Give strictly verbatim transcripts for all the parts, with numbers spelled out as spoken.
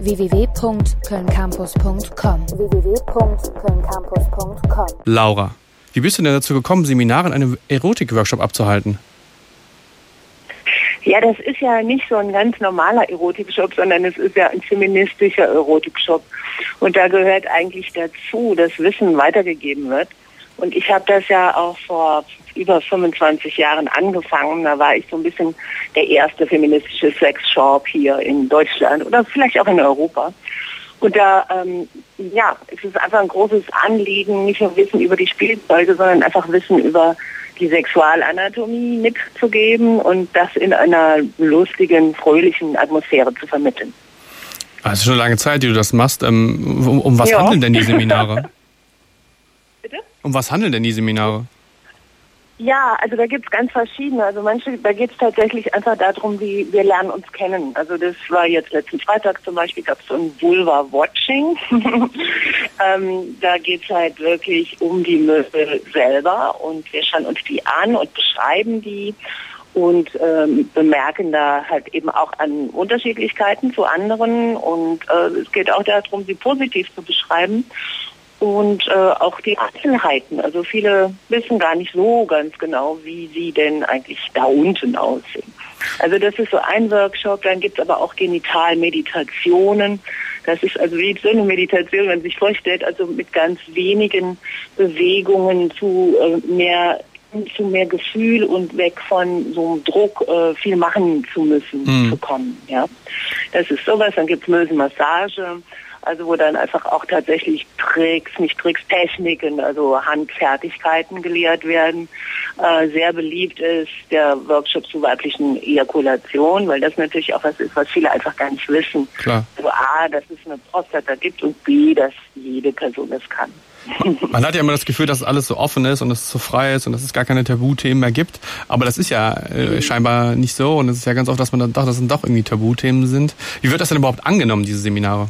w w w punkt köln campus punkt com w w w punkt köln campus punkt com. Laura, wie bist du denn dazu gekommen, Seminare in einem Erotik-Workshop abzuhalten? Ja, das ist ja nicht so ein ganz normaler Erotik-Shop, sondern es ist ja ein feministischer Erotik-Shop. Und da gehört eigentlich dazu, dass Wissen weitergegeben wird. Und ich habe das ja auch vor über fünfundzwanzig Jahren angefangen. Da war ich so ein bisschen der erste feministische Sexshop hier in Deutschland oder vielleicht auch in Europa. Und da, ähm, ja, es ist einfach ein großes Anliegen, nicht nur Wissen über die Spielzeuge, sondern einfach Wissen über die Sexualanatomie mitzugeben und das in einer lustigen, fröhlichen Atmosphäre zu vermitteln. Also schon eine lange Zeit, die du das machst. Um, um, um was ja. handeln denn die Seminare? Bitte? Um was handeln denn die Seminare? Ja, also da gibt's ganz verschiedene. Also manche, da geht's tatsächlich einfach darum, wie wir lernen uns kennen. Also das war jetzt letzten Freitag zum Beispiel, gab's so ein Vulva-Watching. ähm, da geht's halt wirklich um die Möbel selber und wir schauen uns die an und beschreiben die und ähm, bemerken da halt eben auch an Unterschiedlichkeiten zu anderen und äh, es geht auch darum, sie positiv zu beschreiben. Und äh, auch die Einzelheiten. Also viele wissen gar nicht so ganz genau, wie sie denn eigentlich da unten aussehen. Also das ist so ein Workshop. Dann gibt es aber auch Genitalmeditationen. Das ist also wie so eine Meditation, wenn man sich vorstellt, also mit ganz wenigen Bewegungen zu äh, mehr zu mehr Gefühl und weg von so einem Druck, äh, viel machen zu müssen, mhm. zu kommen. Ja, das ist sowas. Dann gibt es Mösenmassage. Also wo dann einfach auch tatsächlich Tricks, nicht Tricks, Techniken, also Handfertigkeiten gelehrt werden. Äh, sehr beliebt ist der Workshop zur weiblichen Ejakulation, weil das natürlich auch was ist, was viele einfach gar nicht wissen. Klar. Also A, dass es eine Prostata gibt und B, dass jede Person das kann. Man hat ja immer das Gefühl, dass alles so offen ist und dass es so frei ist und dass es gar keine Tabuthemen mehr gibt. Aber das ist ja äh, scheinbar nicht so und es ist ja ganz oft, dass man dann doch, dass es doch irgendwie Tabuthemen sind. Wie wird das denn überhaupt angenommen, diese Seminare?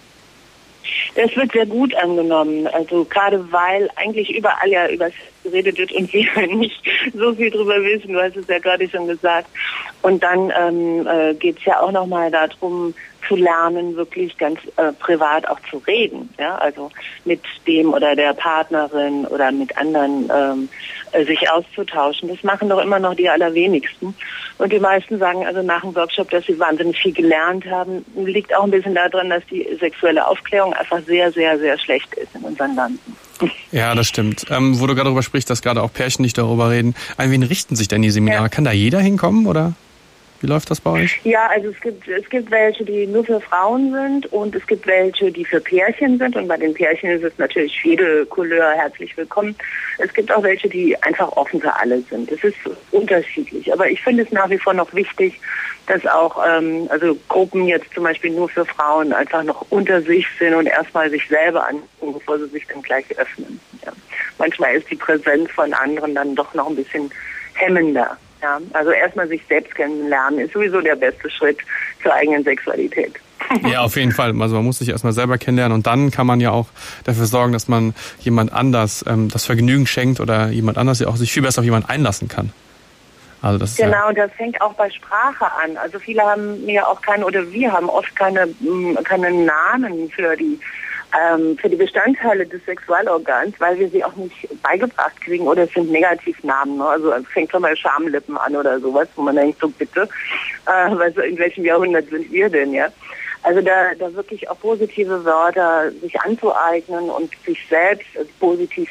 Das wird sehr gut angenommen, also gerade weil eigentlich überall ja über Sex geredet wird und wir nicht so viel drüber wissen, du hast es ja gerade schon gesagt. Und dann ähm, äh, geht es ja auch nochmal darum, zu lernen, wirklich ganz äh, privat auch zu reden, ja, also mit dem oder der Partnerin oder mit anderen ähm, äh, sich auszutauschen. Das machen doch immer noch die allerwenigsten. Und die meisten sagen also nach dem Workshop, dass sie wahnsinnig viel gelernt haben. Liegt auch ein bisschen daran, dass die sexuelle Aufklärung einfach sehr, sehr, sehr schlecht ist in unseren Landen. Ja, das stimmt. Ähm, wo du gerade darüber sprichst, dass gerade auch Pärchen nicht darüber reden. An wen richten sich denn die Seminare? Ja. Kann da jeder hinkommen oder wie läuft das bei euch? Ja, also es gibt es gibt welche, die nur für Frauen sind und es gibt welche, die für Pärchen sind und bei den Pärchen ist es natürlich jede Couleur herzlich willkommen. Es gibt auch welche, die einfach offen für alle sind. Es ist unterschiedlich, aber ich finde es nach wie vor noch wichtig, dass auch ähm, also Gruppen jetzt zum Beispiel nur für Frauen einfach noch unter sich sind und erstmal sich selber angucken, bevor sie sich dann gleich öffnen. Ja. Manchmal ist die Präsenz von anderen dann doch noch ein bisschen hemmender. Ja, also erstmal sich selbst kennenlernen ist sowieso der beste Schritt zur eigenen Sexualität. Ja, auf jeden Fall. Also man muss sich erstmal selber kennenlernen und dann kann man ja auch dafür sorgen, dass man jemand anders ähm, das Vergnügen schenkt oder jemand anders ja auch sich viel besser auf jemanden einlassen kann. Also das genau, ist ja und das fängt auch bei Sprache an. Also viele haben ja auch keine, oder wir haben oft keine, keine Namen für die ähm, für die Bestandteile des Sexualorgans, weil wir sie auch nicht beigebracht kriegen oder es sind Negativnamen. Ne? Also es fängt schon mal Schamlippen an oder sowas, wo man denkt, so bitte, äh, also in welchem Jahrhundert sind wir denn, ja? Also da, da wirklich auch positive Wörter sich anzueignen und sich selbst positiv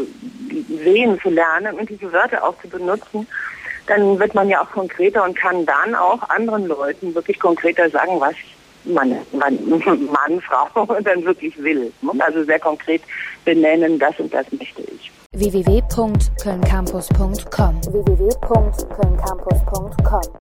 äh, sehen zu lernen und diese Wörter auch zu benutzen, dann wird man ja auch konkreter und kann dann auch anderen Leuten wirklich konkreter sagen, was man, man Mann, Frau dann wirklich will. Also sehr konkret benennen, das und das möchte ich. w w w punkt köln campus punkt com w w w punkt köln campus punkt com